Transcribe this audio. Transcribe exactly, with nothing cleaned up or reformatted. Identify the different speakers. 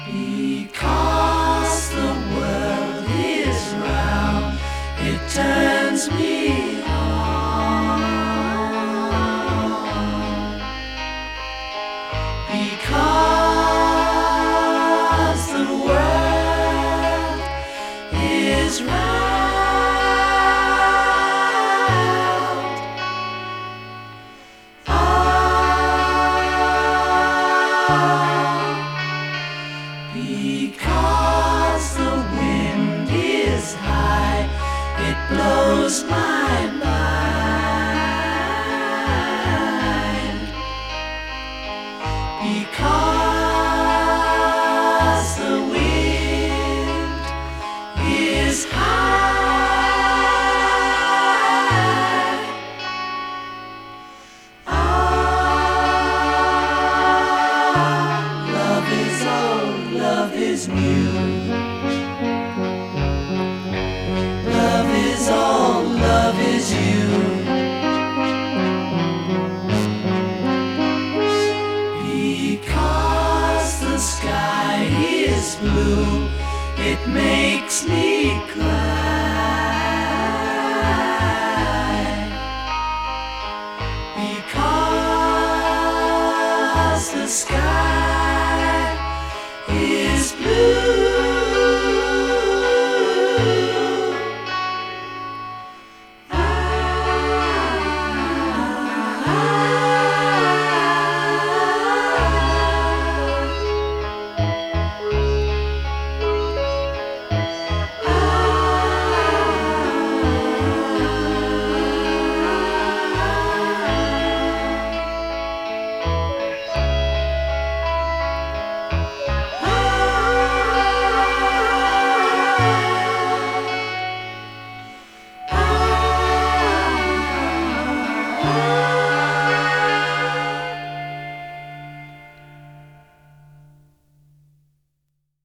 Speaker 1: Because the world is round, it turns me on. Because the world is round, ah, because the wind is high, it blows my mind. Because the wind is high, ah, love is old, love is new. Love is all, love is you. Because the sky is blue, it makes me cry.